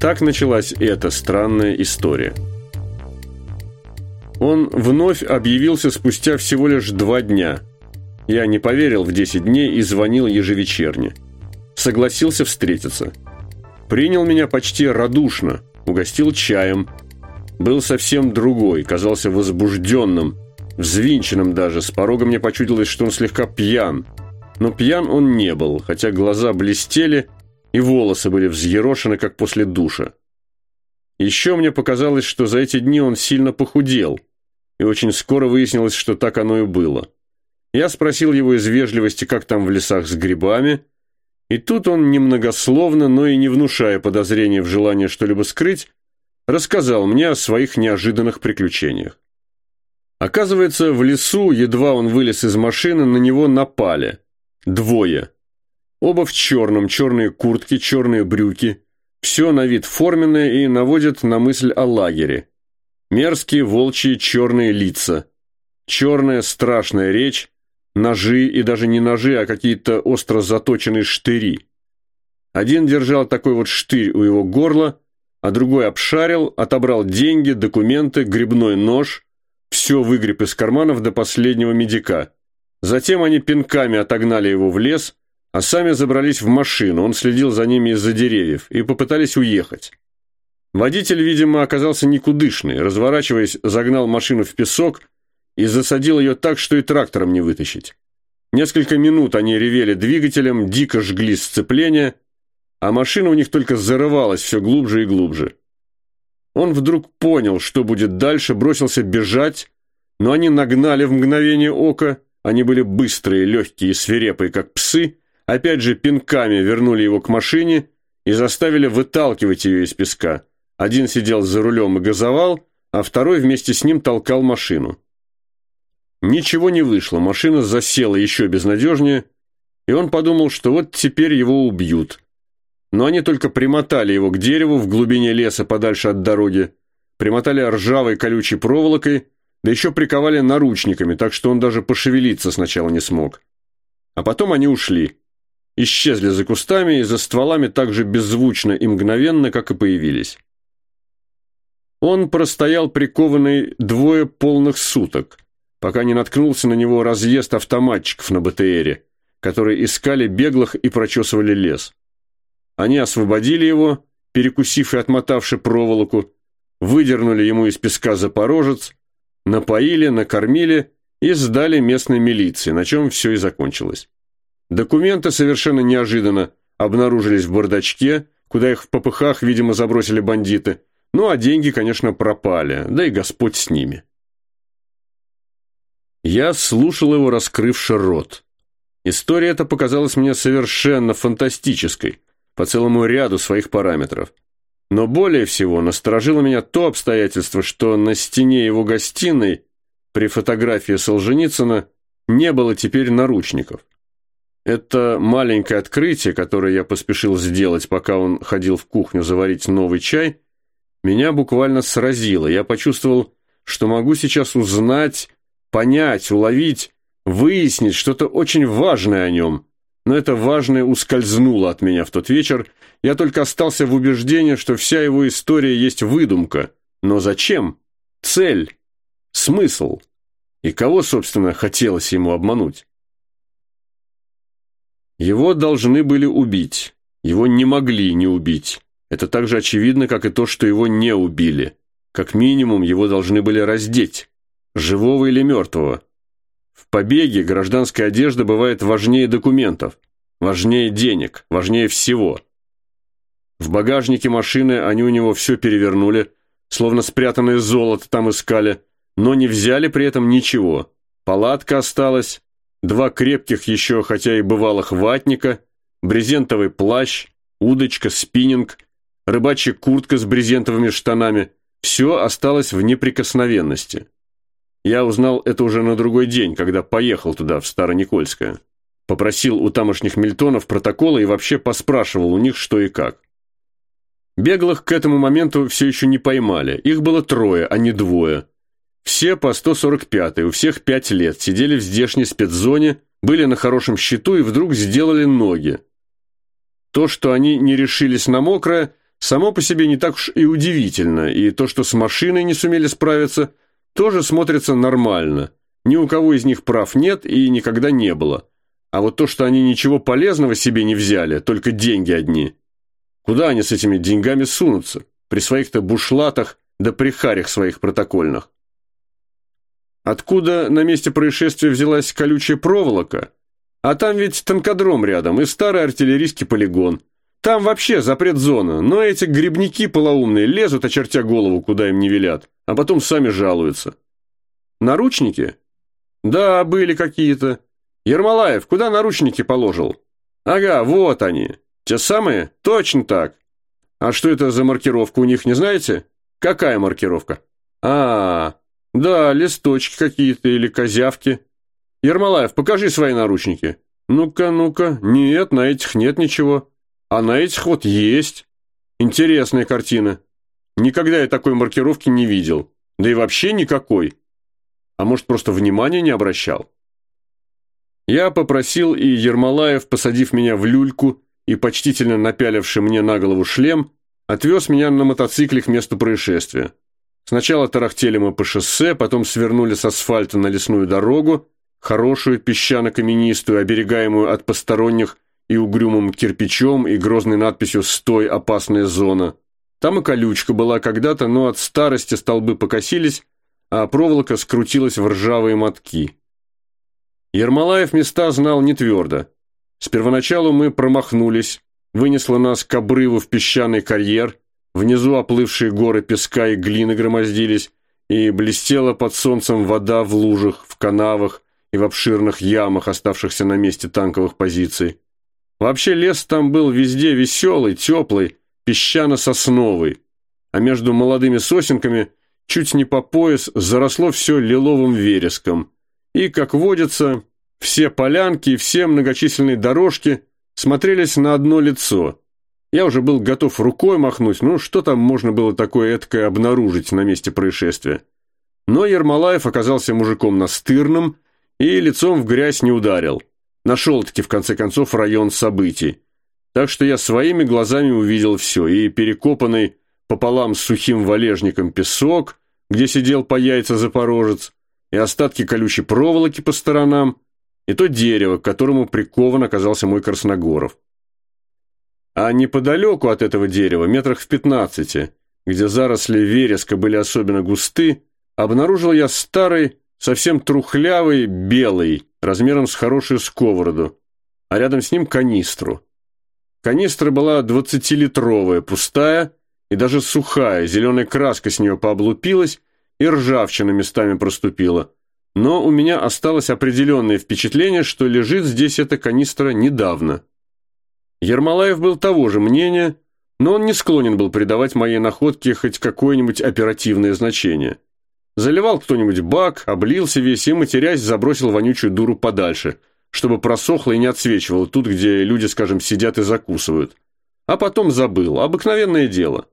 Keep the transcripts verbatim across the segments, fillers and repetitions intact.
Так началась эта странная история. Он вновь объявился спустя всего лишь два дня. Я не поверил в десять дней и звонил ежевечерне. Согласился встретиться. Принял меня почти радушно, угостил чаем. Был совсем другой, казался возбужденным, взвинченным даже. С порога мне почудилось, что он слегка пьян. Но пьян он не был, хотя глаза блестели и волосы были взъерошены, как после душа. Еще мне показалось, что за эти дни он сильно похудел, и очень скоро выяснилось, что так оно и было. Я спросил его из вежливости, как там в лесах с грибами, и тут он немногословно, но и не внушая подозрения в желании что-либо скрыть, рассказал мне о своих неожиданных приключениях. Оказывается, в лесу, едва он вылез из машины, на него напали. Двое. Оба в черном, черные куртки, черные брюки. Все на вид форменное и наводит на мысль о лагере. Мерзкие волчьи черные лица. Черная страшная речь. Ножи, и даже не ножи, а какие-то остро заточенные штыри. Один держал такой вот штырь у его горла, а другой обшарил, отобрал деньги, документы, грибной нож. Все выгреб из карманов до последнего медика. Затем они пинками отогнали его в лес, а сами забрались в машину, он следил за ними из-за деревьев, и попытались уехать. Водитель, видимо, оказался никудышный, разворачиваясь, загнал машину в песок и засадил ее так, что и трактором не вытащить. Несколько минут они ревели двигателем, дико жгли сцепление, а машина у них только зарывалась все глубже и глубже. Он вдруг понял, что будет дальше, бросился бежать, но они нагнали в мгновение ока, они были быстрые, легкие и свирепые, как псы, опять же пинками вернули его к машине и заставили выталкивать ее из песка. Один сидел за рулем и газовал, а второй вместе с ним толкал машину. Ничего не вышло, машина засела еще безнадежнее, и он подумал, что вот теперь его убьют. Но они только примотали его к дереву в глубине леса подальше от дороги, примотали ржавой колючей проволокой, да еще приковали наручниками, так что он даже пошевелиться сначала не смог. А потом они ушли. Исчезли за кустами и за стволами так же беззвучно и мгновенно, как и появились. Он простоял прикованный двое полных суток, пока не наткнулся на него разъезд автоматчиков на БТРе, которые искали беглых и прочесывали лес. Они освободили его, перекусив и отмотавши проволоку, выдернули ему из песка запорожец, напоили, накормили и сдали местной милиции, на чем все и закончилось. Документы совершенно неожиданно обнаружились в бардачке, куда их в попыхах, видимо, забросили бандиты. Ну, а деньги, конечно, пропали, да и Господь с ними. Я слушал его, раскрывши рот. История эта показалась мне совершенно фантастической, по целому ряду своих параметров. Но более всего насторожило меня то обстоятельство, что на стене его гостиной при фотографии Солженицына не было теперь наручников. Это маленькое открытие, которое я поспешил сделать, пока он ходил в кухню заварить новый чай, меня буквально сразило. Я почувствовал, что могу сейчас узнать, понять, уловить, выяснить что-то очень важное о нем. Но это важное ускользнуло от меня в тот вечер. Я только остался в убеждении, что вся его история есть выдумка. Но зачем? Цель? Смысл? И кого, собственно, хотелось ему обмануть? Его должны были убить. Его не могли не убить. Это так же очевидно, как и то, что его не убили. Как минимум, его должны были раздеть. Живого или мертвого. В побеге гражданская одежда бывает важнее документов, важнее денег, важнее всего. В багажнике машины они у него все перевернули, словно спрятанное золото там искали, но не взяли при этом ничего. Палатка осталась, два крепких еще, хотя и бывалых ватника, брезентовый плащ, удочка, спиннинг, рыбачья куртка с брезентовыми штанами. Все осталось в неприкосновенности. Я узнал это уже на другой день, когда поехал туда, в Староникольское. Попросил у тамошних мильтонов протоколы и вообще поспрашивал у них, что и как. Беглых к этому моменту все еще не поймали. Их было трое, а не двое. Все по сто сорок пятой, у всех пять лет, сидели в здешней спецзоне, были на хорошем счету и вдруг сделали ноги. То, что они не решились на мокрое, Само по себе не так уж и удивительно, и то, что с машиной не сумели справиться, тоже смотрится нормально. Ни у кого из них прав нет и никогда не было. А вот то, что они ничего полезного себе не взяли, только деньги одни. Куда они с этими деньгами сунутся? При своих-то бушлатах да при харях своих протокольных. Откуда на месте происшествия взялась колючая проволока? А там ведь танкодром рядом и старый артиллерийский полигон. Там вообще запрет-зона, но эти грибники полоумные лезут, очертя голову, куда им не велят, а потом сами жалуются. Наручники? Да, были какие-то. Ермолаев, куда наручники положил? Ага, вот они. Те самые? Точно так. А что это за маркировка у них, не знаете? Какая маркировка? А, да, листочки какие-то или козявки. Ермолаев, покажи свои наручники. Ну-ка, ну-ка. Нет, на этих нет ничего. А на этих вот есть. Интересная картина. Никогда я такой маркировки не видел. Да и вообще никакой. А может, просто внимания не обращал? Я попросил, и Ермолаев, посадив меня в люльку и почтительно напяливший мне на голову шлем, отвез меня на мотоцикле к месту происшествия. Сначала тарахтели мы по шоссе, потом свернули с асфальта на лесную дорогу, хорошую песчано-каменистую, оберегаемую от посторонних и угрюмым кирпичом и грозной надписью «Стой, опасная зона». Там и колючка была когда-то, но от старости столбы покосились, а проволока скрутилась в ржавые мотки. Ермолаев места знал не твердо. С первоначалу мы промахнулись, вынесло нас к обрыву в песчаный карьер, внизу оплывшие горы песка и глины громоздились, и блестела под солнцем вода в лужах, в канавах и в обширных ямах, оставшихся на месте танковых позиций. Вообще лес там был везде веселый, теплый, песчано-сосновый, а между молодыми сосенками чуть не по пояс заросло все лиловым вереском. И, как водится, все полянки и все многочисленные дорожки смотрелись на одно лицо. Я уже был готов рукой махнуть, ну что там можно было такое эткое обнаружить на месте происшествия. Но Ермолаев оказался мужиком настырным и лицом в грязь не ударил. Нашел-таки, в конце концов, район событий. Так что я своими глазами увидел все, и перекопанный пополам с сухим валежником песок, где сидел по яйца запорожец, и остатки колючей проволоки по сторонам, и то дерево, к которому прикован оказался мой Красногоров. А неподалеку от этого дерева, метрах в пятнадцати, где заросли вереска были особенно густы, обнаружил я старый, совсем трухлявый, белый, размером с хорошую сковороду, а рядом с ним канистру. Канистра была двадцатилитровая, пустая и даже сухая, зеленая краска с нее пооблупилась и ржавчина местами проступила. Но у меня осталось определенное впечатление, что лежит здесь эта канистра недавно. Ермолаев был того же мнения, но он не склонен был придавать моей находке хоть какое-нибудь оперативное значение. Заливал кто-нибудь бак, облился весь и, матерясь, забросил вонючую дуру подальше, чтобы просохло и не отсвечивало тут, где люди, скажем, сидят и закусывают. А потом забыл. Обыкновенное дело.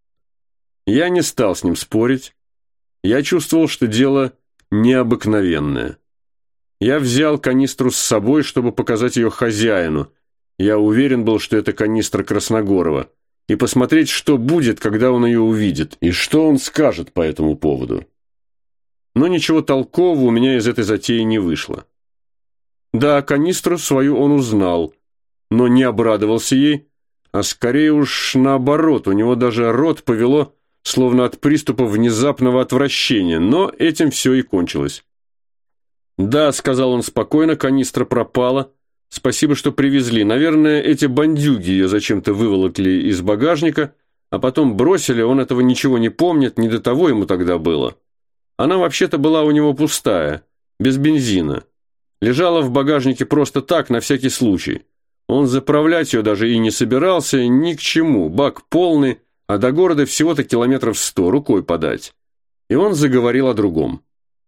Я не стал с ним спорить. Я чувствовал, что дело необыкновенное. Я взял канистру с собой, чтобы показать ее хозяину. Я уверен был, что это канистра Красногорова. И посмотреть, что будет, когда он ее увидит, и что он скажет по этому поводу. Но ничего толкового у меня из этой затеи не вышло. Да, канистру свою он узнал, но не обрадовался ей, а скорее уж наоборот, у него даже рот повело, словно от приступа внезапного отвращения, но этим все и кончилось. «Да», — сказал он спокойно, — «канистра пропала. Спасибо, что привезли. Наверное, эти бандюги ее зачем-то выволокли из багажника, а потом бросили, он этого ничего не помнит, не до того ему тогда было. Она вообще-то была у него пустая, без бензина. Лежала в багажнике просто так, на всякий случай. Он заправлять ее даже и не собирался, ни к чему, бак полный, а до города всего-то километров сто, рукой подать». И он заговорил о другом.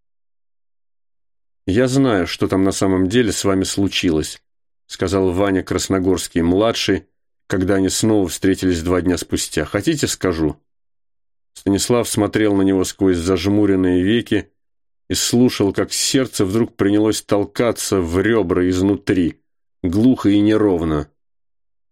«Я знаю, что там на самом деле с вами случилось», — сказал Ваня Красногорский-младший, когда они снова встретились два дня спустя. «Хотите, скажу?» Станислав смотрел на него сквозь зажмуренные веки и слушал, как сердце вдруг принялось толкаться в ребра изнутри, глухо и неровно.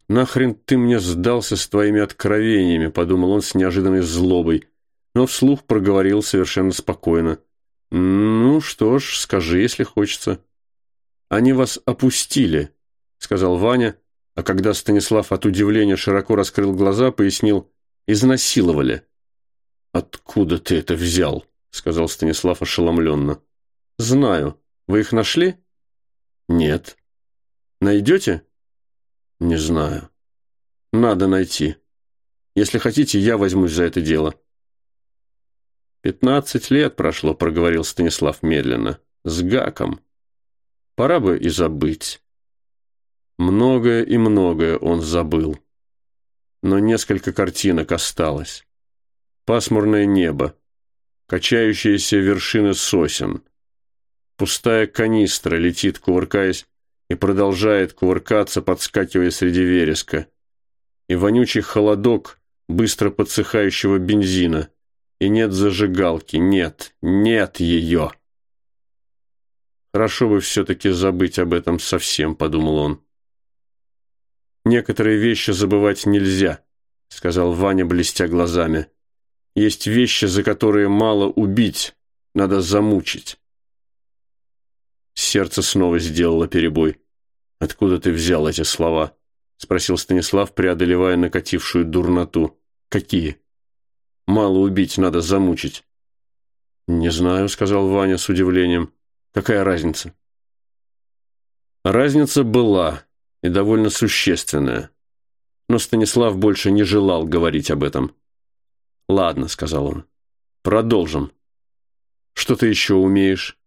«Нахрен ты мне сдался с твоими откровениями», — подумал он с неожиданной злобой, но вслух проговорил совершенно спокойно. «Ну что ж, скажи, если хочется». «Они вас опустили», — сказал Ваня, а когда Станислав от удивления широко раскрыл глаза, пояснил: «изнасиловали». «Откуда ты это взял?» — сказал Станислав ошеломленно. «Знаю. Вы их нашли?» «Нет». «Найдете?» «Не знаю». «Надо найти. Если хотите, я возьмусь за это дело». «Пятнадцать лет прошло», — проговорил Станислав медленно. «С гаком. Пора бы и забыть». Многое и многое он забыл. Но несколько картинок осталось. Пасмурное небо, качающиеся вершины сосен. Пустая канистра летит, кувыркаясь, и продолжает кувыркаться, подскакивая среди вереска. И вонючий холодок быстро подсыхающего бензина. И нет зажигалки, нет, нет ее. «Хорошо бы все-таки забыть об этом совсем», — подумал он. «Некоторые вещи забывать нельзя», — сказал Ваня, блестя глазами. «Есть вещи, за которые мало убить, надо замучить». Сердце снова сделало перебой. «Откуда ты взял эти слова?» — спросил Станислав, преодолевая накатившую дурноту. «Какие?» «Мало убить, надо замучить». «Не знаю», — сказал Ваня с удивлением. «Какая разница?» Разница была, и довольно существенная. Но Станислав больше не желал говорить об этом. «Ладно», — сказал он, — «продолжим. Что ты еще умеешь?»